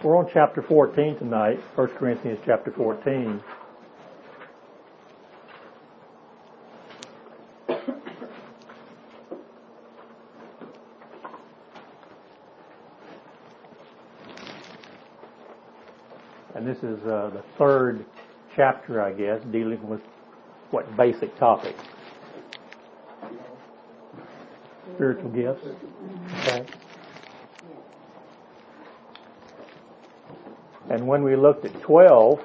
We're on chapter 14 tonight, 1 Corinthians chapter 14. And this is the third chapter, I guess, dealing with what basic topic? Spiritual gifts. Okay. And when we looked at 12,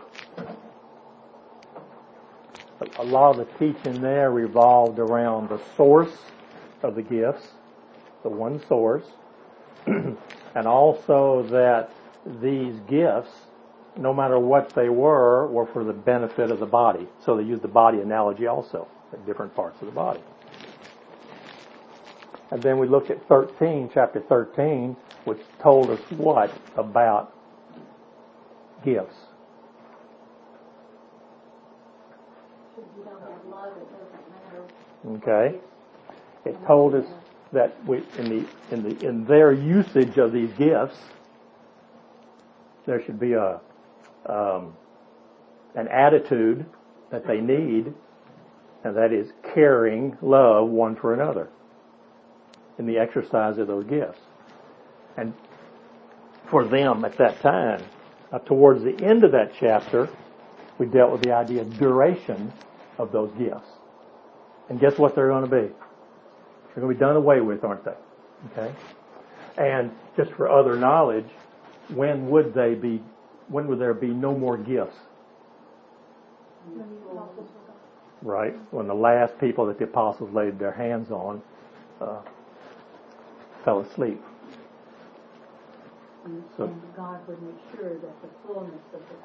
a lot of the teaching there revolved around the source of the gifts, the one source, and also that these gifts, no matter what they were for the benefit of the body. So they used the body analogy also, at different parts of the body. And then we looked at chapter 13, which told us what about gifts? Okay. It told us that in their usage of these gifts, there should be an attitude that they need, and that is caring love one for another in the exercise of those gifts. And for them at that time, towards the end of that chapter, we dealt with the idea of duration of those gifts. And guess what they're going to be? They're going to be done away with, aren't they? Okay? And just for other knowledge, when would there be no more gifts? Right? When the last people that the apostles laid their hands on fell asleep. So God would make sure that the fullness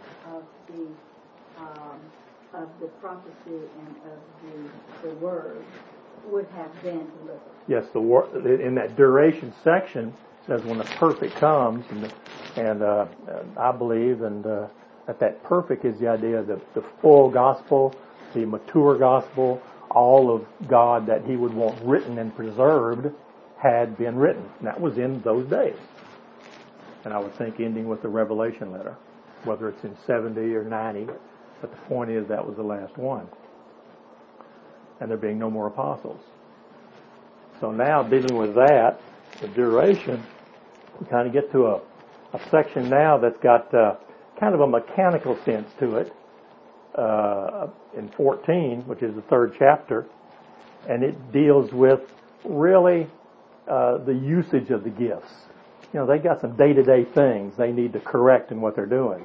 of the prophecy and of the word would have been delivered. Yes, the word in that duration section says when the perfect comes, and I believe that perfect is the idea of the full gospel, the mature gospel, all of God that He would want written and preserved had been written. And that was in those days. And I would think ending with the Revelation letter, whether it's in 70 or 90, but the point is that was the last one. And there being no more apostles. So now dealing with that, the duration, we kind of get to a section now that's got kind of a mechanical sense to it in 14, which is the third chapter, and it deals with really the usage of the gifts. You know, they got some day-to-day things they need to correct in what they're doing.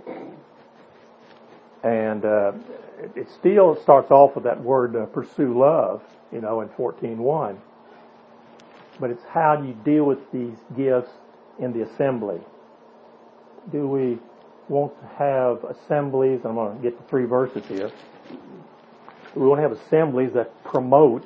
And it still starts off with that word, pursue love, in 14:1. But it's how do you deal with these gifts in the assembly? Do we want to have assemblies? I'm going to get to 3 verses here. We want to have assemblies that promote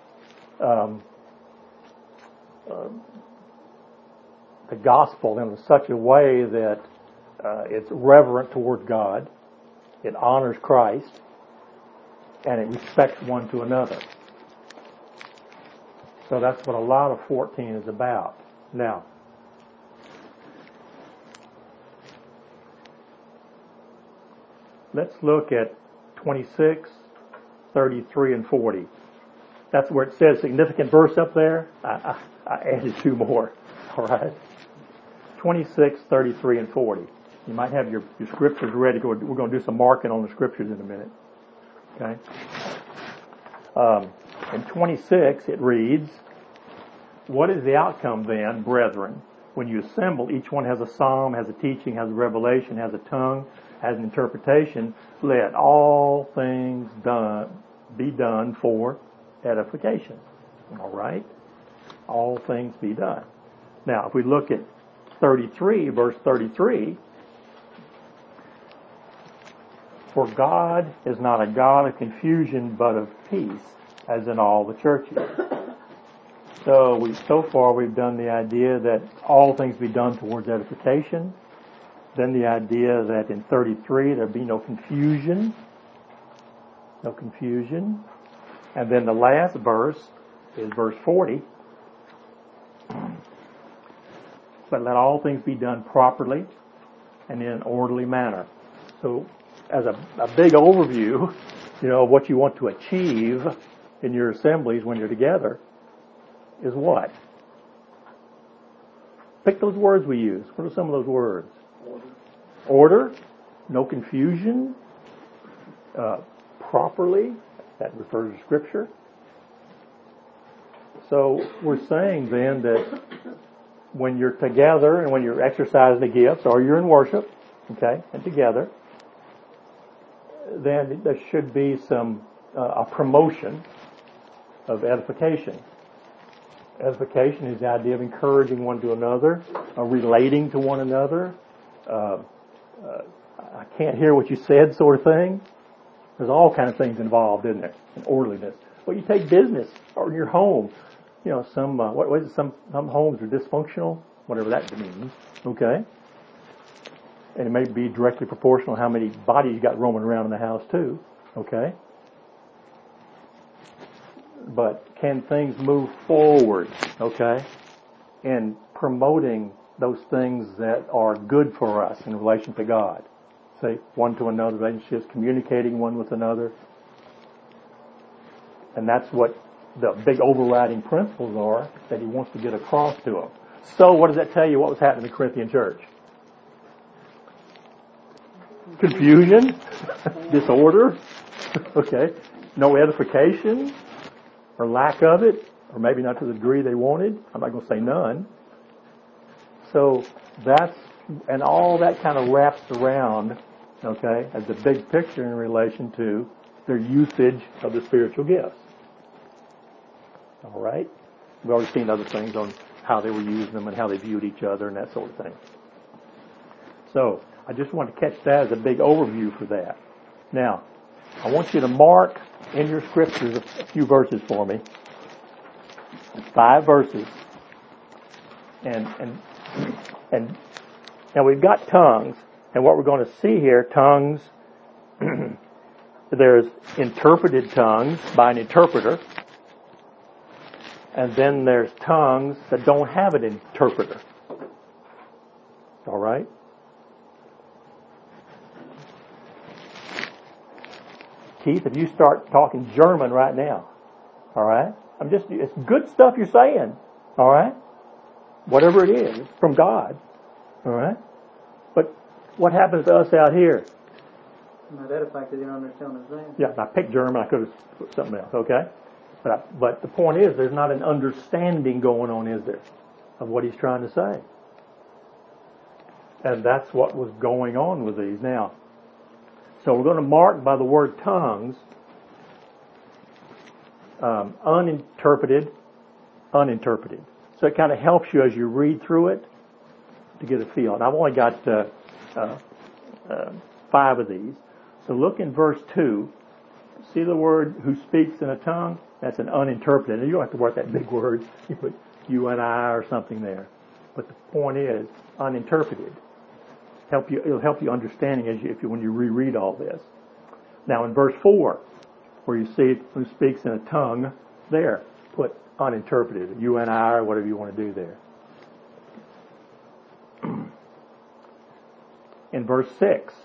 the gospel in such a way that it's reverent toward God, it honors Christ, and it respects one to another. So that's what a lot of 14 is about. Now, let's look at 26, 33, and 40. That's where it says significant verse up there. I added 2 more. All right. 26, 33, and 40. You might have your scriptures ready. We're going to do some marking on the scriptures in a minute. Okay. In 26, it reads, "What is the outcome then, brethren? When you assemble, each one has a psalm, has a teaching, has a revelation, has a tongue, has an interpretation. Let all things be done for edification." All right? All things be done. Now, if we look at 33, verse 33, "For God is not a God of confusion, but of peace, as in all the churches." So far we've done the idea that all things be done towards edification. Then the idea that in 33 there be no confusion. No confusion. And then the last verse is verse 40. "But let all things be done properly and in an orderly manner. So as a big overview, of what you want to achieve in your assemblies when you're together is what? Pick those words we use. What are some of those words? Order. No confusion. Properly. That refers to Scripture. So we're saying then that when you're together and when you're exercising the gifts or you're in worship, okay, and together, then there should be a promotion of edification. Edification is the idea of encouraging one to another, relating to one another. I can't hear what you said, sort of thing. There's all kinds of things involved, isn't there? In orderliness. Well, you take business or in your home. Some homes are dysfunctional, whatever that means. Okay, and it may be directly proportional how many bodies you got roaming around in the house too. Okay. But can things move forward, okay, in promoting those things that are good for us in relation to God? Say, one to another, relationships, communicating one with another. And that's what the big overriding principles are that he wants to get across to them. So what does that tell you what was happening in the Corinthian church? Confusion, disorder, okay, no edification, or lack of it, or maybe not to the degree they wanted. I'm not going to say none. So and all that kind of wraps around, okay, as the big picture in relation to their usage of the spiritual gifts. All right? We've already seen other things on how they were using them and how they viewed each other and that sort of thing. So, I just want to catch that as a big overview for that. Now, I want you to mark in your scriptures a few verses for me. 5 verses. And now we've got tongues, and what we're going to see here, tongues, there's interpreted tongues by an interpreter, and then there's tongues that don't have an interpreter. All right? Keith, if you start talking German right now, all right? It's good stuff you're saying, all right? Whatever it is, it's from God, all right? But what happens to us out here? I'm not edified because you don't understand what I'm saying. Yeah, I picked German, I could have put something else, okay? But the point is, there's not an understanding going on, is there, of what he's trying to say? And that's what was going on with these. Now, so we're going to mark by the word tongues, uninterpreted. So it kind of helps you as you read through it to get a feel. And I've only got 5 of these. So look in verse 2. See the word who speaks in a tongue? That's an uninterpreted. And you don't have to work that big word. You put you and I or something there. But the point is uninterpreted. It'll help you understanding when you reread all this. Now in verse 4, where you see who speaks in a tongue, there, put uninterpreted, you and I, or whatever you want to do there. In verse 6,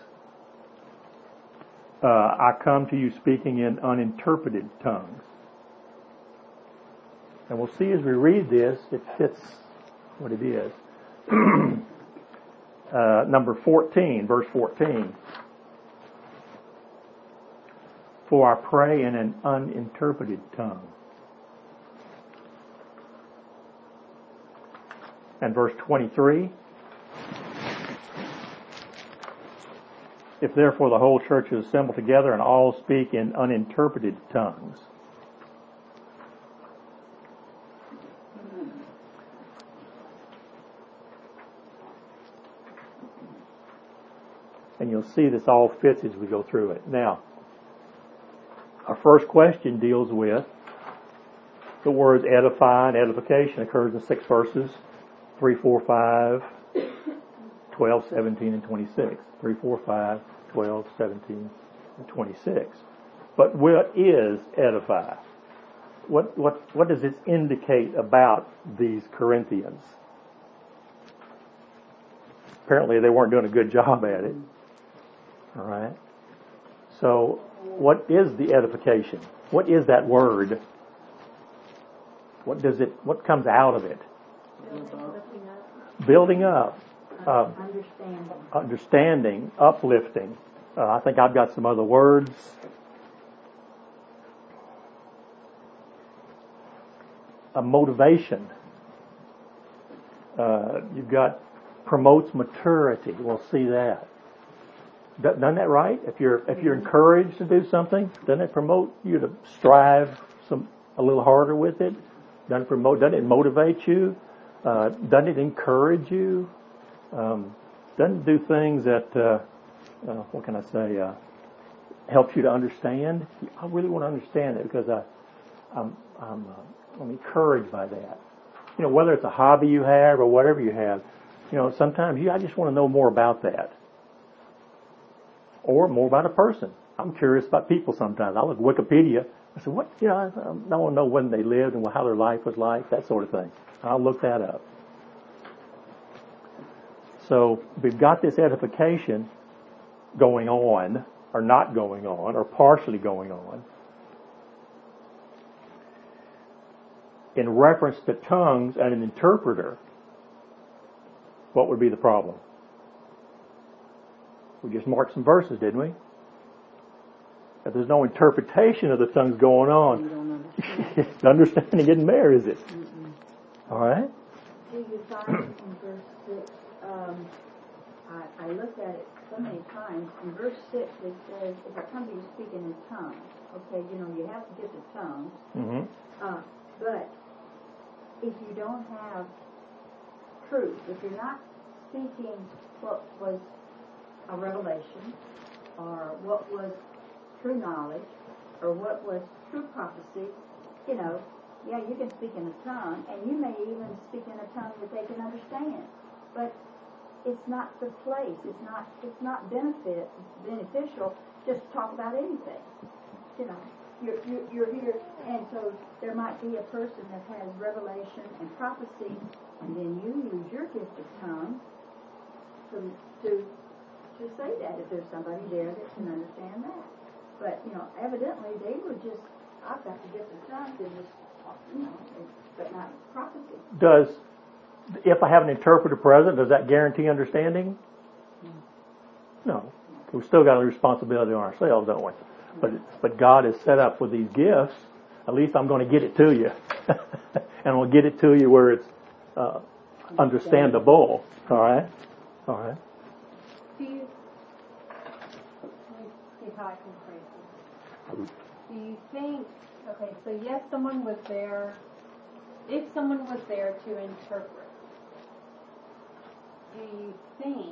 I come to you speaking in uninterpreted tongues. And we'll see as we read this, it fits what it is. Number 14, verse 14. For I pray in an uninterpreted tongue. And verse 23. If therefore the whole church is assembled together and all speak in uninterpreted tongues. And you'll see this all fits as we go through it. Now, our first question deals with the words edify and edification. Occurs in 6 verses, 3, 4, 5, 12, 17, and 26. 3, 4, 5, 12, 17, and 26. But what is edify? What does this indicate about these Corinthians? apparently they weren't doing a good job at it. All right. So, what is the edification? What is that word? What comes out of it? Building up. Understanding, uplifting. I think I've got some other words. A motivation. You've got promotes maturity. We'll see that. Doesn't that right? If you're encouraged to do something, doesn't it promote you to strive a little harder with it? Doesn't it motivate you? Doesn't it encourage you? Doesn't it do things that what can I say? Helps you to understand. I really want to understand it because I'm encouraged by that. You know, whether it's a hobby you have or whatever you have, you know, sometimes I just want to know more about that. Or more about a person. I'm curious about people sometimes. I look at Wikipedia. I say, what? You know, I want to know when they lived and how their life was like, that sort of thing. I'll look that up. So we've got this edification going on, or not going on, or partially going on. In reference to tongues and an interpreter, what would be the problem? We just marked some verses, didn't we? If there's no interpretation of the tongues going on, You don't understand. the understanding isn't there, is it? Mm-mm. All right? Do you find in verse 6, I looked at it so many times. In verse 6 it says, if I come to you speaking in tongues, okay, you know, you have to get the tongues. Mm-hmm. But if you don't have truth, if you're not speaking what was a revelation, or what was true knowledge, or what was true prophecy, you know, yeah, you can speak in a tongue, and you may even speak in a tongue that they can understand. But it's not the place. It's not beneficial just to talk about anything. You know, you're here, and so there might be a person that has revelation and prophecy, and then you use your gift of tongue to say that if there's somebody there that can understand that. But, you know, evidently they were just, I've got to get the tongue to just, you know, but not prophecy. If I have an interpreter present, does that guarantee understanding? No. We've still got a responsibility on ourselves, don't we? But God has set up with these gifts, at least I'm going to get it to you. And I'll get it to you where it's understandable. All right? All right. Do you, let me see how I can phrase this. Do you think, okay, so yes, someone was there, if someone was there to interpret, do you think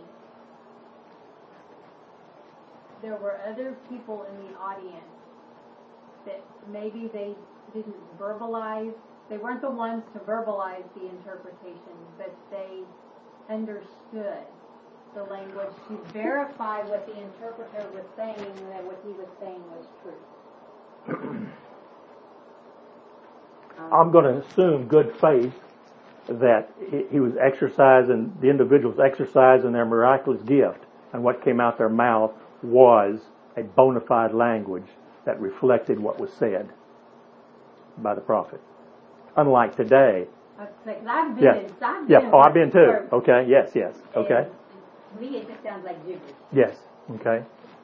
there were other people in the audience that maybe they didn't verbalize, they weren't the ones to verbalize the interpretation, but they understood the language to verify what the interpreter was saying and that what he was saying was true? I'm going to assume good faith that he was exercising, the individuals exercising their miraculous gift, and what came out their mouth was a bona fide language that reflected what was said by the prophet. Unlike today. I've been Yes. I've Yeah. been Oh, I've been too. where- Okay. Yes. Yes. Okay. To me, it just sounds like gibberish. Yes. Okay.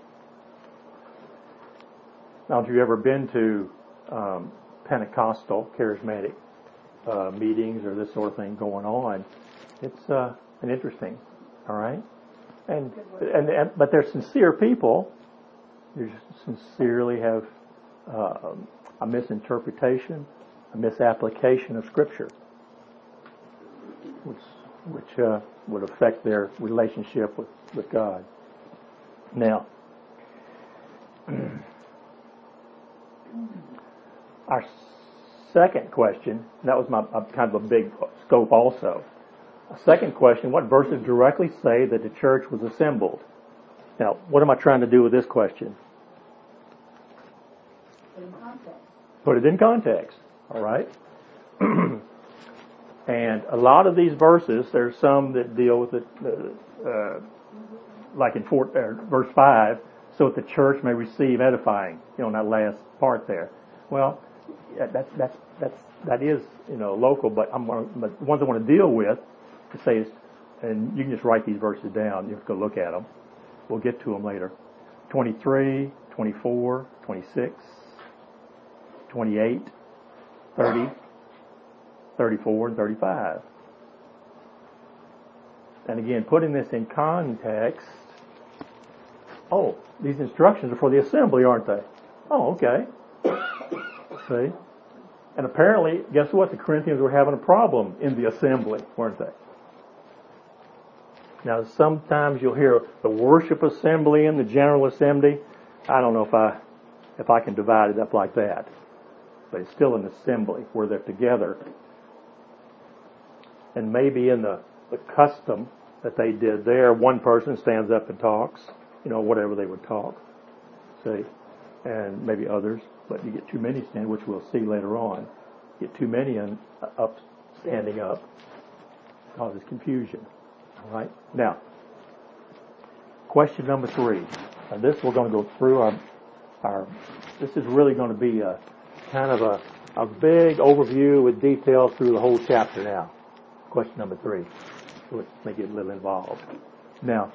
Now, have you ever been to Pentecostal charismatic meetings or this sort of thing going on? It's an interesting. All right. And but they're sincere people. They sincerely have a misinterpretation, a misapplication of Scripture, which would affect their relationship with God. Now, our second question, that was my kind of a big scope also. A second question, what verses directly say that the church was assembled? Now, what am I trying to do with this question? In context. Put it in context, all right? And a lot of these verses, there's some that deal with like in verse 5, so that the church may receive edifying, in that last part there. Well, that is, local, but the ones I want to deal with to say is, and you can just write these verses down, you have to go look at them. We'll get to them later. 23, 24, 26, 28, 30, 34, and 35. And again, putting this in context, these instructions are for the assembly, aren't they? Oh, okay. See? And apparently, guess what? The Corinthians were having a problem in the assembly, weren't they? Now, sometimes you'll hear the worship assembly and the general assembly. I don't know if I can divide it up like that. But it's still an assembly where they're together. And maybe in the custom that they did there, one person stands up and talks, whatever they would talk. See? And maybe others, but you get too many stand, which we'll see later on. Get too many standing up causes confusion. All right. Now, question number 3. Now, this we're going to go through our. This is really going to be a kind of a big overview with details through the whole chapter. Now, question number 3. Let's make it a little involved. Now,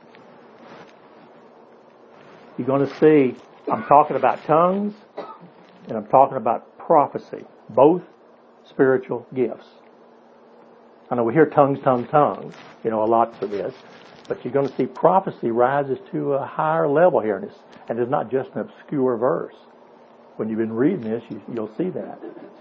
you're going to see. I'm talking about tongues, and I'm talking about prophecy, both spiritual gifts. I know we hear tongues, a lot for this, but you're going to see prophecy rises to a higher level here in this, and it's not just an obscure verse. When you've been reading this, you'll see that.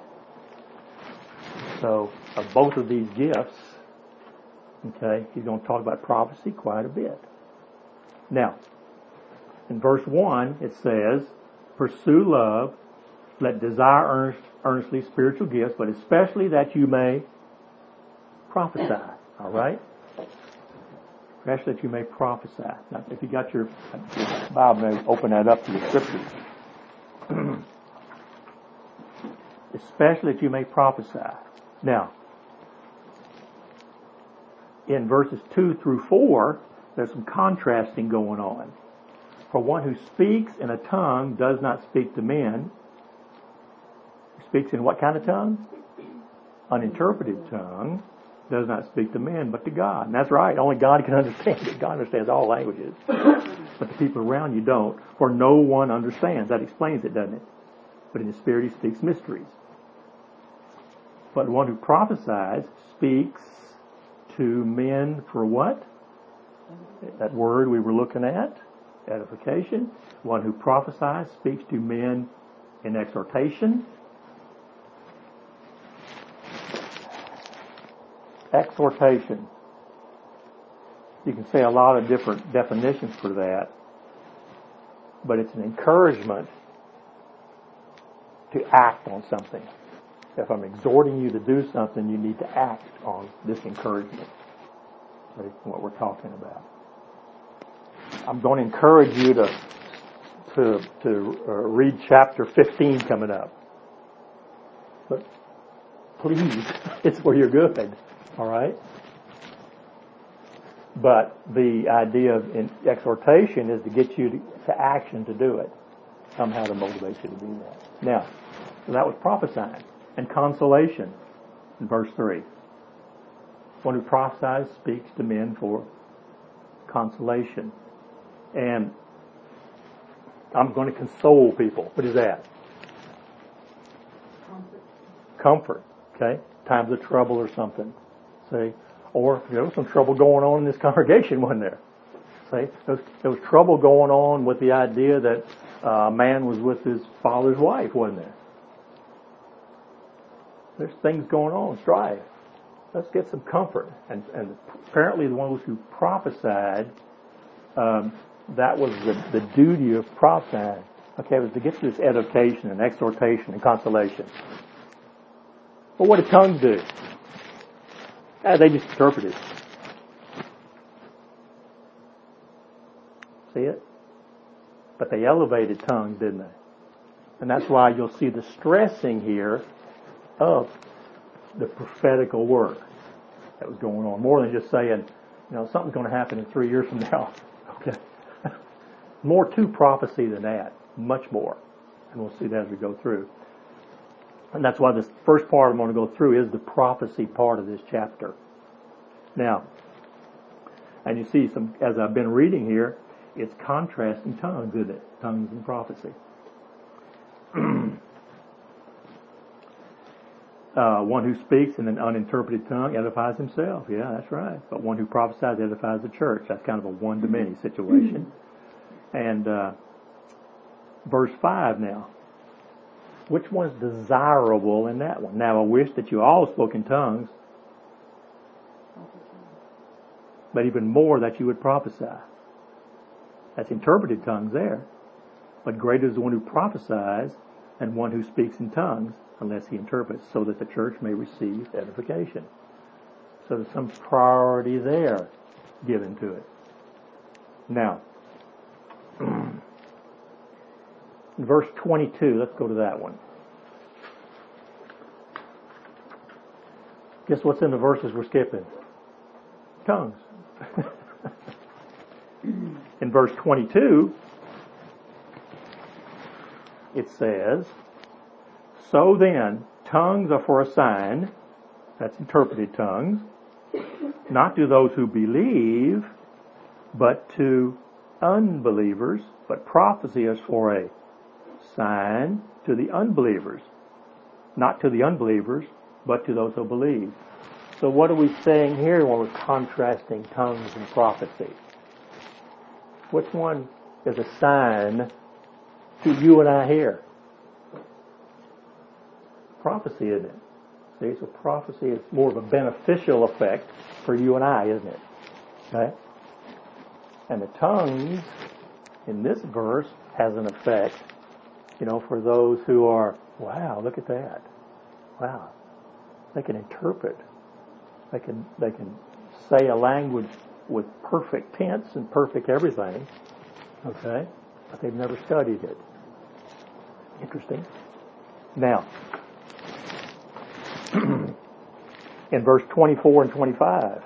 So, of both of these gifts, okay, he's going to talk about prophecy quite a bit. Now, in verse 1, it says, pursue love, let desire earnestly spiritual gifts, but especially that you may prophesy. All right? Especially that you may prophesy. Now, if you got your Bible, open that up to the scriptures. Especially that you may prophesy. Now, in verses 2 through 4, there's some contrasting going on. For one who speaks in a tongue does not speak to men. He speaks in what kind of tongue? Uninterpreted tongue. Does not speak to men, but to God. And that's right. Only God can understand it. God understands all languages. But the people around you don't. For no one understands. That explains it, doesn't it? But in the Spirit he speaks mysteries. But one who prophesies speaks to men for what? That word we were looking at. Edification. One who prophesies speaks to men in exhortation. Exhortation. You can say a lot of different definitions for that, but it's an encouragement to act on something. If I'm exhorting you to do something, you need to act on this encouragement. That's what we're talking about. I'm going to encourage you to read chapter 15 coming up. But please, it's where you're good. All right? But the idea of exhortation is to get you to action to do it. Somehow to motivate you to do that. Now, so that was prophesying. And consolation in verse 3. One who prophesies speaks to men for consolation. And I'm going to console people. What is that? Comfort. Okay? Times of trouble or something. See? Or there was some trouble going on in this congregation, wasn't there? See? There was trouble going on with the idea that a man was with his father's wife, wasn't there? There's things going on, strife. Let's get some comfort. And apparently the ones who prophesied, that was the duty of prophesying. Okay, it was to get to this edification and exhortation and consolation. But what do tongues do? They just interpret it. See it? But they elevated tongues, didn't they? And that's why you'll see the stressing here of the prophetical work that was going on. More than just saying, something's going to happen in 3 years from now. Okay. More to prophecy than that. Much more. And we'll see that as we go through. And that's why this first part I'm going to go through is the prophecy part of this chapter. Now, and you see as I've been reading here, it's contrasting tongues, isn't it? Tongues and prophecy. One who speaks in an uninterpreted tongue edifies himself. Yeah, that's right. But one who prophesies edifies the church. That's kind of a one-to-many situation. And verse 5 now. Which one's desirable in that one? Now I wish that you all spoke in tongues, but even more that you would prophesy. That's interpreted tongues there. But greater is the one who prophesies than one who speaks in tongues, unless he interprets, so that the church may receive edification. So there's some priority there given to it. Now, in verse 22, let's go to that one. Guess what's in the verses we're skipping? Tongues. In verse 22, it says, so then, tongues are for a sign, that's interpreted tongues, not to those who believe, but to unbelievers, but prophecy is for a sign to the unbelievers, not to the unbelievers, but to those who believe. So what are we saying here when we're contrasting tongues and prophecy? Which one is a sign to you and I here? Prophecy, isn't it? See, so prophecy is more of a beneficial effect for you and I, isn't it? Okay? And the tongues in this verse has an effect, for those who are, wow, look at that. Wow. They can interpret. They can say a language with perfect tense and perfect everything. Okay? But they've never studied it. Interesting. Now, in verse 24 and 25,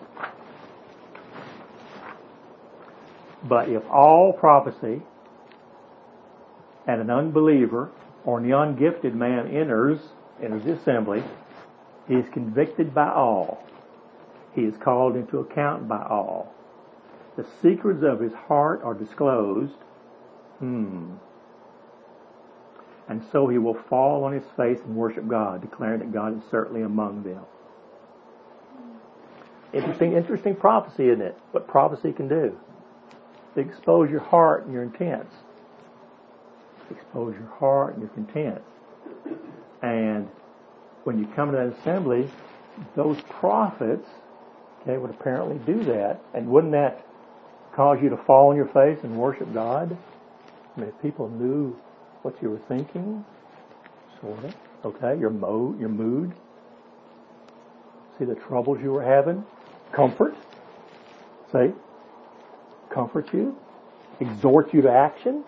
but if all prophecy and an unbeliever or an ungifted man enters the assembly, he is convicted by all. He is called into account by all. The secrets of his heart are disclosed. And so he will fall on his face and worship God, declaring that God is certainly among them. Interesting prophecy, isn't it? What prophecy can do. Expose your heart and your intents. Expose your heart and your content. And when you come to that assembly, those prophets, would apparently do that. And wouldn't that cause you to fall on your face and worship God? I mean, if people knew what you were thinking, sort of, okay, your mood, see the troubles you were having, comfort you, exhort you to action.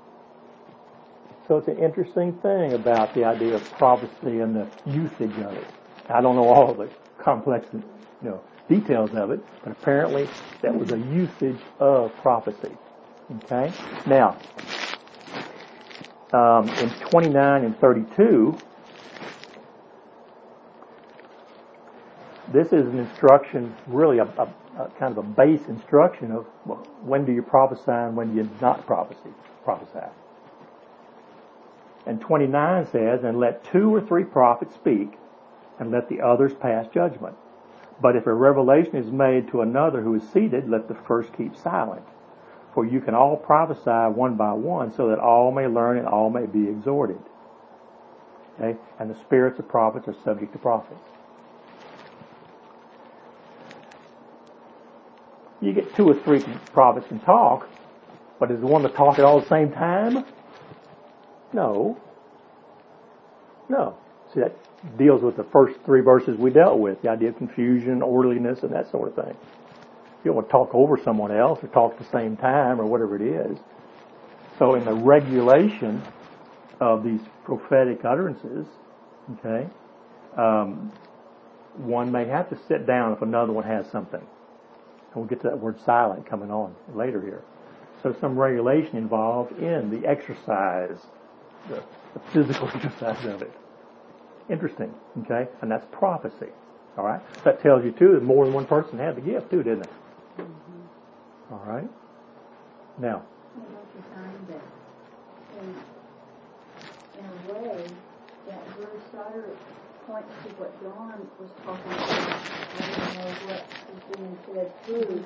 So it's an interesting thing about the idea of prophecy and the usage of it. I don't know all the complex, details of it, but apparently that was a usage of prophecy. Okay? Now, in 29 and 32, this is an instruction, really a kind of a base instruction of when do you prophesy and when do you not prophesy. And 29 says, and let 2 or 3 prophets speak, and let the others pass judgment. But if a revelation is made to another who is seated, let the first keep silent. For you can all prophesy one by one, so that all may learn and all may be exhorted. Okay? And the spirits of prophets are subject to prophets. You get 2 or 3 prophets can talk, but is the one to talk at all the same time? No. See, that deals with the first 3 verses we dealt with, the idea of confusion, orderliness, and that sort of thing. You don't want to talk over someone else or talk at the same time or whatever it is. So in the regulation of these prophetic utterances, one may have to sit down if another one has something. And we'll get to that word silent coming on later here. So some regulation involved in the exercise, the physical exercise of it. Interesting, okay? And that's prophecy, all right? That tells you, too, that more than one person had the gift, too, didn't it? Mm-hmm. All right? Now. Don't you find that in a way that verse sort of points to what Dawn was talking about? I don't know what is being said through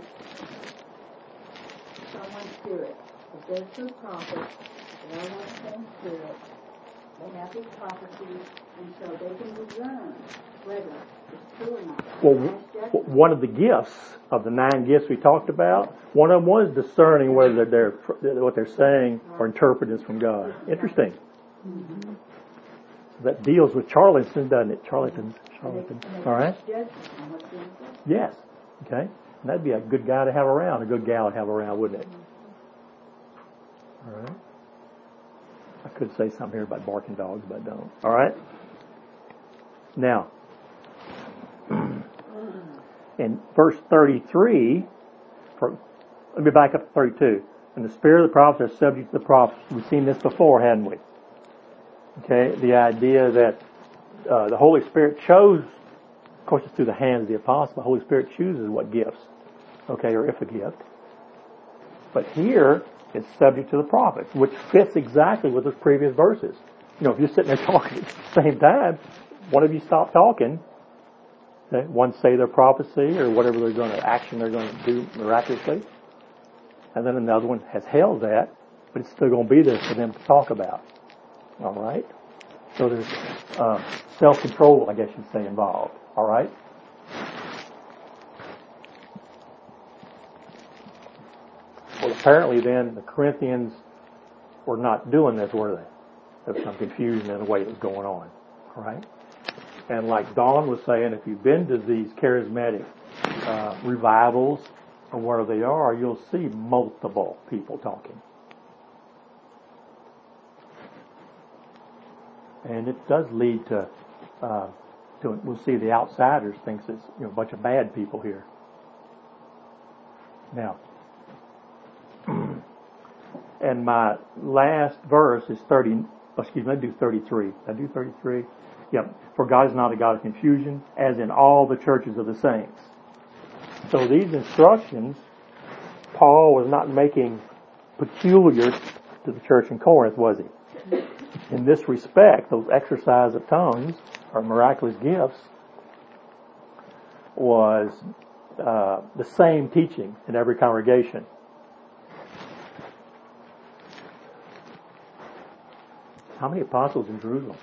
someone's spirit. If they're true prophets, they are one same spirit. They have these prophecies, and so they can discern whether it's true or not. Well, one of the gifts of the 9 gifts we talked about, one of them was discerning whether what they're saying or interpreted is from God. Interesting. Mm-hmm. So that deals with charlatans, doesn't it? Charlatans. All right? Yes. Okay. And that'd be a good guy to have around, a good gal to have around, wouldn't it? All right. I could say something here about barking dogs, but I don't. All right? Now, in verse 33, let me back up to 32. And the spirit of the prophets are subject to the prophets. We've seen this before, hadn't we? Okay, the idea that the Holy Spirit chose, of course it's through the hands of the apostle, the Holy Spirit chooses what gifts, okay, or if a gift. But here, it's subject to the prophets, which fits exactly with the previous verses. You know, if you're sitting there talking at the same time, one of you stop talking, okay, one say their prophecy or whatever action they're going to do miraculously, and then another one has held that, but it's still going to be there for them to talk about. All right? So there's self-control, I guess you'd say, involved. All right? Well, apparently then the Corinthians were not doing this, were they? There was some confusion in the way it was going on. All right? And like Dawn was saying, if you've been to these charismatic revivals or where they are, you'll see multiple people talking. And it does lead to we'll see the outsiders thinks it's a bunch of bad people here. Now, and my last verse is 30. Excuse me, I do 33. I do 33. Yep. For God is not a God of confusion, as in all the churches of the saints. So these instructions, Paul was not making peculiar to the church in Corinth, was he? In this respect, those exercise of tongues, or miraculous gifts, was the same teaching in every congregation. How many apostles in Jerusalem?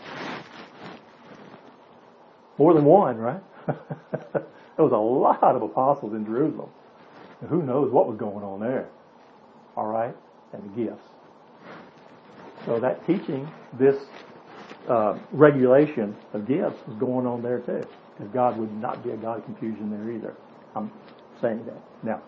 More than one, right? There was a lot of apostles in Jerusalem. And who knows what was going on there? All right? And the gifts. So that teaching, this regulation of gifts was going on there too. Because God would not be a God of confusion there either. I'm saying that. Now.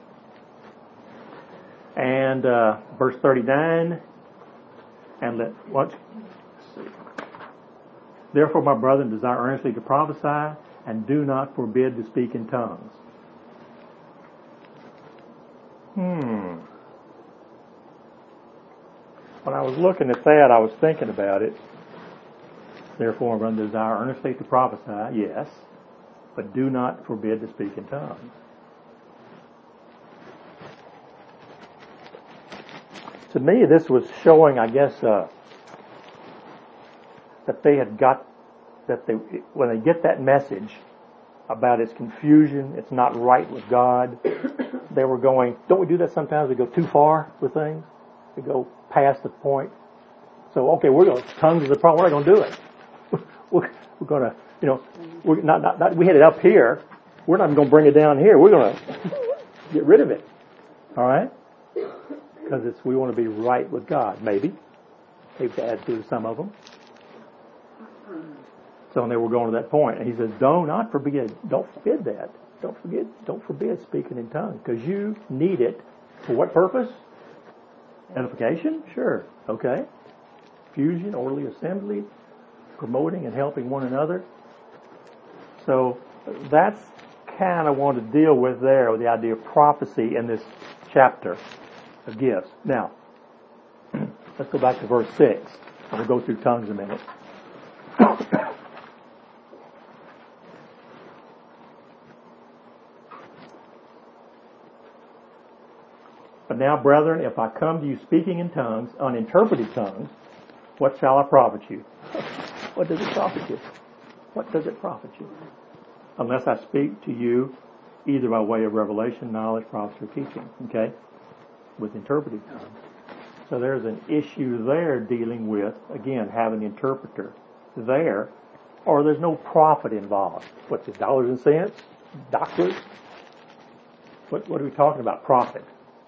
And verse 39. And let's see. Therefore, my brethren, desire earnestly to prophesy, and do not forbid to speak in tongues. When I was looking at that, I was thinking about it. Therefore, my brethren, desire earnestly to prophesy, yes, but do not forbid to speak in tongues. To me, this was showing, I guess, that they had got, when they get that message about its confusion, it's not right with God, they were going, don't we do that sometimes? We go too far with things. We go past the point. So, okay, tongues is the problem. We're not going to do it. We're going to, we had it up here. We're not even going to bring it down here. We're going to get rid of it. All right? Because we want to be right with God, maybe. Maybe to add to some of them. So they were going to that point, and he says, don't forbid that. Don't forbid speaking in tongues, because you need it for what purpose? Edification? Sure. Okay. Fusion, orderly assembly, promoting and helping one another. So that's kind of want to deal with there, with the idea of prophecy in this chapter of gifts. Now, let's go back to verse 6. We'll go through tongues in a minute. But now, brethren, if I come to you speaking in tongues, uninterpreted tongues, what shall I profit you? What does it profit you? What does it profit you? Unless I speak to you either by way of revelation, knowledge, prophecy, or teaching. Okay? With interpreted tongues. So there's an issue there dealing with, again, having an interpreter there, or there's no profit involved. What's it, dollars and cents? Doctors? What are we talking about? Profit.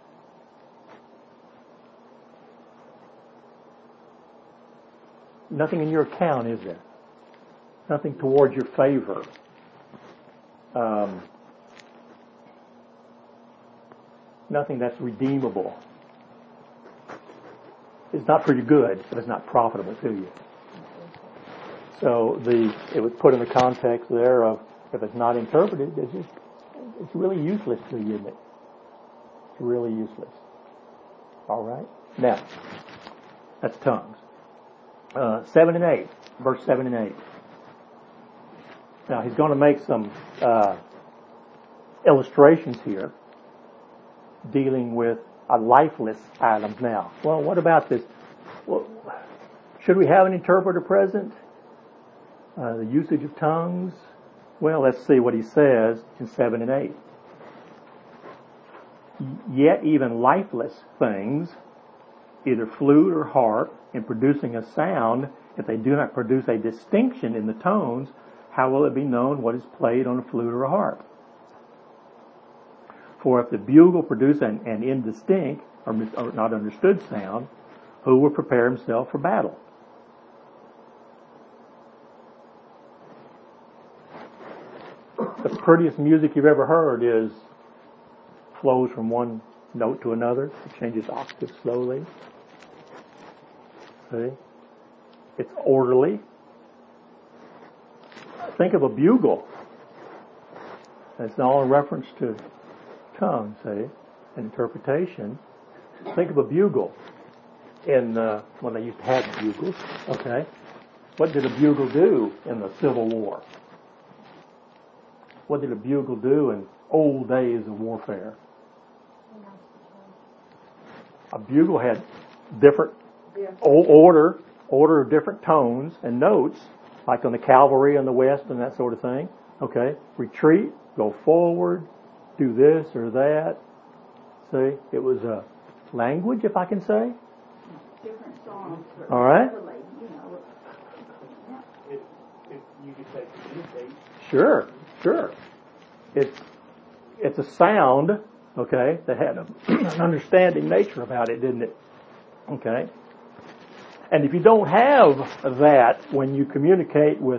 Nothing in your account, is there? Nothing towards your favor. Nothing that's redeemable. It's not for your good, but it's not profitable to you. So it was put in the context there of if it's not interpreted, it's really useless to you, isn't it? It's really useless. All right? Now, that's tongues. 7 and 8, verse 7 and 8. Now, he's going to make some illustrations here dealing with a lifeless items now. Well, what about this? Well, should we have an interpreter present? The usage of tongues? Well, let's see what he says in 7 and 8. Yet even lifeless things, either flute or harp, in producing a sound, if they do not produce a distinction in the tones, how will it be known what is played on a flute or a harp? For if the bugle produce an indistinct or not understood sound, who will prepare himself for battle? The prettiest music you've ever heard flows from one note to another. It changes octave slowly. See? It's orderly. Think of a bugle. It's all in reference to tongue, see, interpretation. Think of a bugle. When they used to have bugles, okay? What did a bugle do in the Civil War? What did a bugle do in old days of warfare? A bugle had different order of different tones and notes, like on the cavalry in the West and that sort of thing. Okay, retreat, go forward, do this or that. See, it was a language, if I can say. Different songs. All right. You could say communicate. Sure. It's a sound, okay, that had an understanding nature about it, didn't it? Okay. And if you don't have that when you communicate with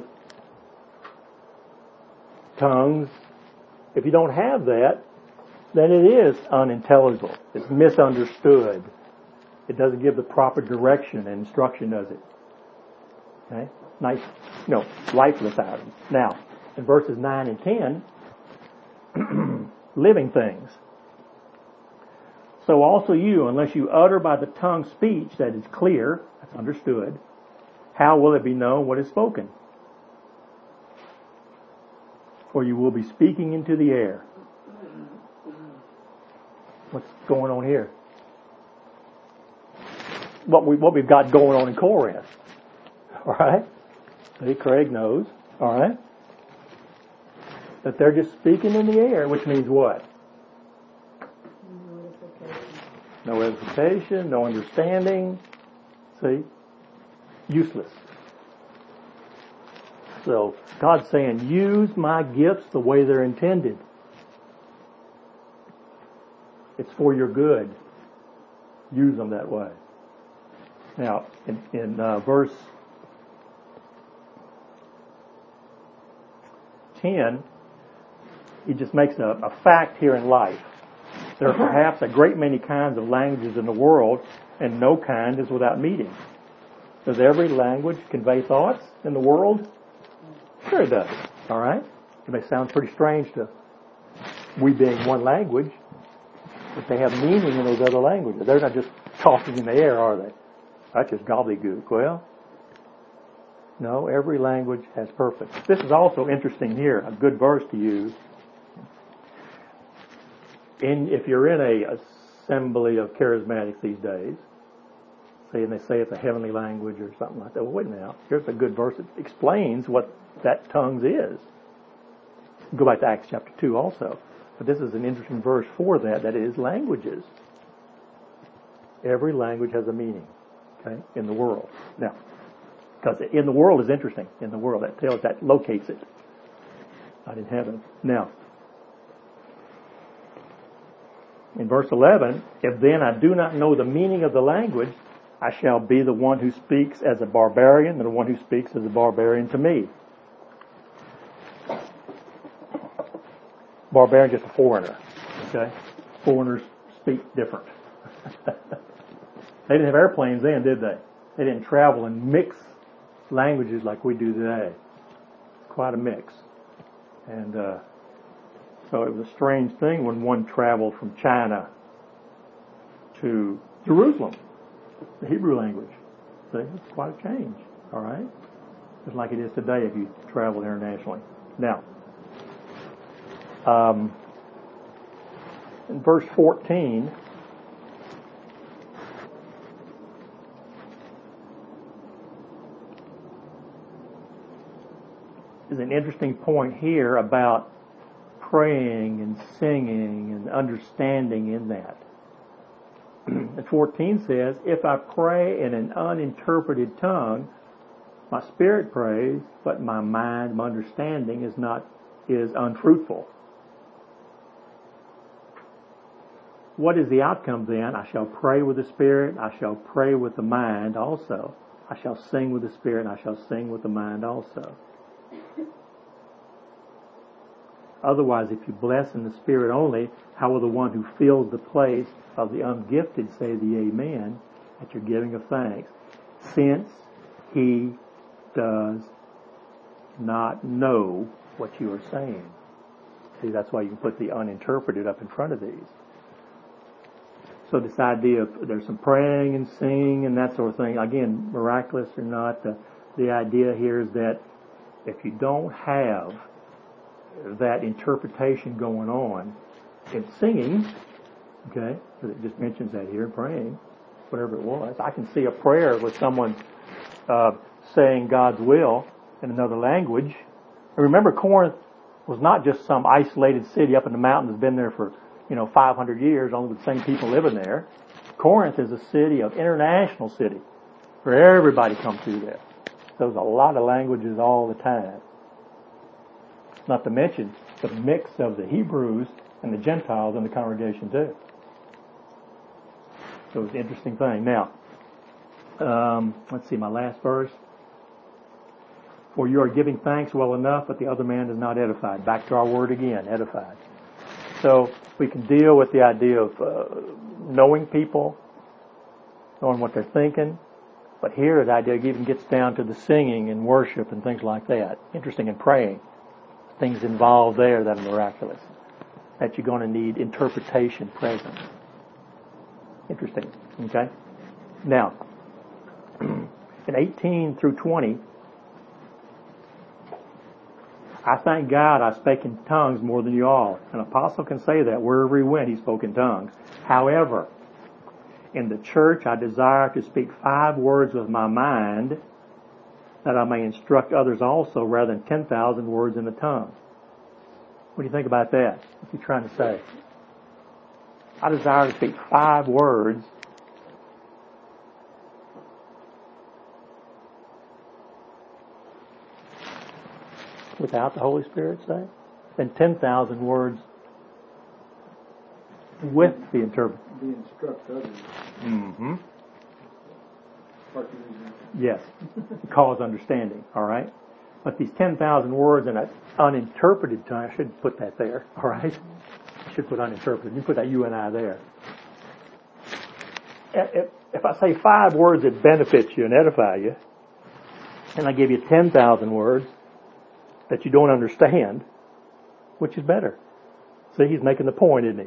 tongues, if you don't have that, then it is unintelligible. It's misunderstood. It doesn't give the proper direction and instruction, does it? Okay? Nice, lifeless items. Now, in verses 9 and 10, living things. So also you, unless you utter by the tongue speech that is clear, that's understood, how will it be known what is spoken? For you will be speaking into the air. What's going on here? What we've got going on in Corinth. All right? See, Craig knows. All right? That they're just speaking in the air, which means what? No edification, no understanding. See? Useless. So, God's saying, use my gifts the way they're intended. It's for your good. Use them that way. Now, in verse 10, he just makes a fact here in life. There are perhaps a great many kinds of languages in the world, and no kind is without meaning. Does every language convey thoughts in the world? Sure it does. All right? It may sound pretty strange to we being one language, but they have meaning in those other languages. They're not just talking in the air, are they? That's just gobbledygook. Well, no, every language has purpose. This is also interesting here, a good verse to use. If you're in a assembly of charismatics these days, and they say it's a heavenly language or something like that, well, wait a minute, here's a good verse that explains what that tongues is. Go back to Acts chapter 2 also. But this is an interesting verse for that it is languages. Every language has a meaning, okay, in the world. Now, because in the world is interesting. In the world, that locates it. Not in heaven. Now, in verse 11, if then I do not know the meaning of the language, I shall be the one who speaks as a barbarian, and the one who speaks as a barbarian to me. Barbarian, just a foreigner. Okay? Foreigners speak different. They didn't have airplanes then, did they? They didn't travel and mix languages like we do today. Quite a mix. And so it was a strange thing when one traveled from China to Jerusalem, the Hebrew language. See, it's quite a change. All right? Just like it is today if you travel internationally. Now, in verse 14, is an interesting point here about praying and singing and understanding in that. And 14 says, if I pray in an uninterpreted tongue, my spirit prays, but my mind, my understanding is unfruitful. What is the outcome then? I shall pray with the spirit, I shall pray with the mind also. I shall sing with the spirit, and I shall sing with the mind also. Otherwise, if you bless in the Spirit only, how will the one who fills the place of the ungifted say the Amen at your giving of thanks, since he does not know what you are saying? See, that's why you can put the uninterpreted up in front of these. So this idea of there's some praying and singing and that sort of thing, again, miraculous or not, the idea here is that if you don't have that interpretation going on in singing, okay, because it just mentions that here, praying, whatever it was. I can see a prayer with someone saying God's will in another language. And remember, Corinth was not just some isolated city up in the mountains that's been there for 500 years, only with the same people living there. Corinth is a city, an international city, where everybody comes through there. There's a lot of languages all the time. Not to mention the mix of the Hebrews and the Gentiles in the congregation too. So it's an interesting thing. Now, let's see, my last verse. For you are giving thanks well enough, but the other man is not edified. Back to our word again, edified. So we can deal with the idea of knowing people, knowing what they're thinking. But here the idea even gets down to the singing and worship and things like that. Interesting, in praying. Things involved there that are miraculous. That you're going to need interpretation present. Interesting. Okay? Now, in 18 through 20, I thank God I spake in tongues more than you all. An apostle can say that wherever he went, he spoke in tongues. However, in the church I desire to speak 5 words with my mind, that I may instruct others also, rather than 10,000 words in a tongue. What do you think about that? What's he trying to say? I desire to speak 5 words without the Holy Spirit, say, than 10,000 words with the interpreter. The instruct others. Mm-hmm. Yes, cause understanding, all right? But these 10,000 words in an uninterpreted tongue, I should put that there, all right? I should put uninterpreted. You put that you and I there. If I say 5 words that benefit you and edify you, and I give you 10,000 words that you don't understand, which is better? See, he's making the point, isn't he?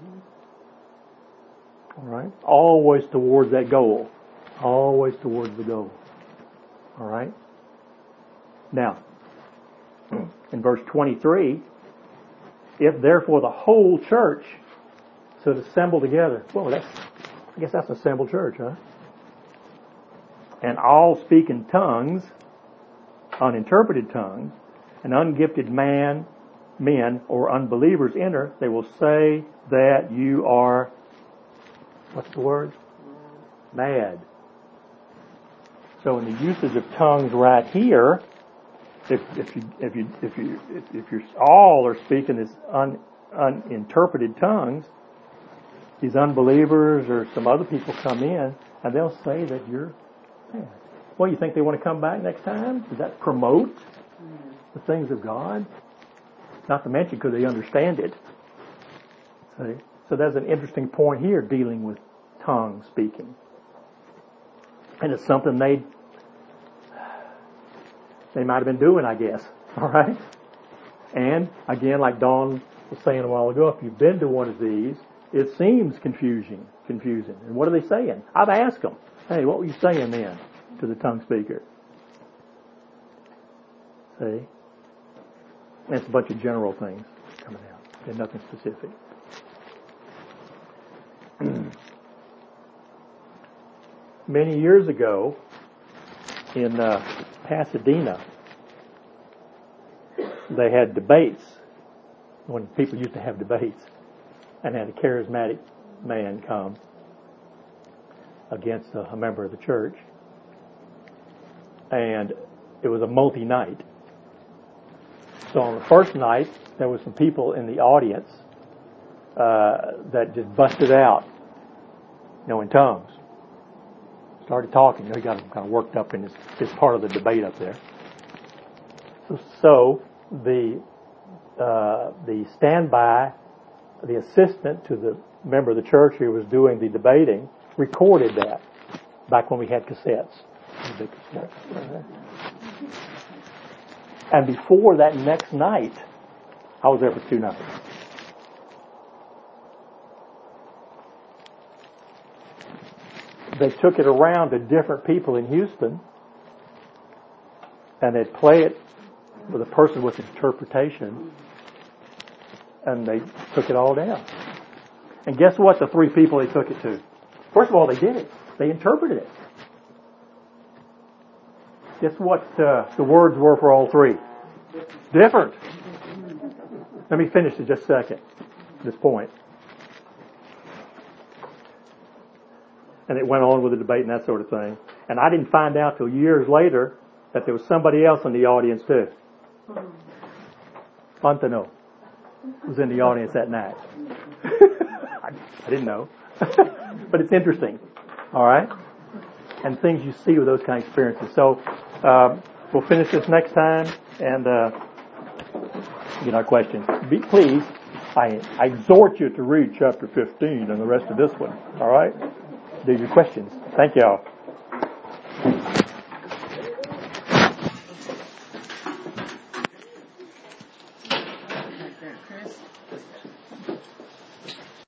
All right? Always towards that goal. Always towards the goal. All right? Now, in verse 23, if therefore the whole church should assemble together. Well, I guess that's an assembled church, huh? And all speak in tongues, uninterpreted tongues, and ungifted men or unbelievers enter, they will say that you are, what's the word? Mad. So in the usage of tongues right here, if you all are speaking this uninterpreted tongues, these unbelievers or some other people come in and they'll say that you're mad. Well, you think they want to come back next time? Does that promote the things of God? Not to mention, could they understand it? See? So that's an interesting point here, dealing with tongue speaking. And it's something they might have been doing, I guess. All right? And, again, like Dawn was saying a while ago, if you've been to one of these, it seems confusing. And what are they saying? I've asked them, hey, what were you saying then to the tongue speaker? See? And it's a bunch of general things coming out. And nothing specific. Many years ago, in Pasadena, they had debates, when people used to have debates, and had a charismatic man come against a member of the church. And it was a multi-night. So on the first night, there was some people in the audience that just busted out, in tongues. Started talking. He got kind of worked up in this part of the debate up there. So the standby, the assistant to the member of the church who was doing the debating, recorded that back when we had cassettes. And before that next night, I was there for 2 nights. They took it around to different people in Houston, and they'd play it with a person with interpretation, and they took it all down. And guess what? The 3 people they took it to. First of all, they did it. They interpreted it. Guess what the words were for all 3? Different. Let me finish in just a second, this point. And it went on with the debate and that sort of thing. And I didn't find out till years later that there was somebody else in the audience too. Fontano was in the audience that night. I didn't know. But it's interesting. All right? And things you see with those kind of experiences. So we'll finish this next time and get our questions. Please, I exhort you to read chapter 15 and the rest of this one. All right? Do your questions. Thank you all.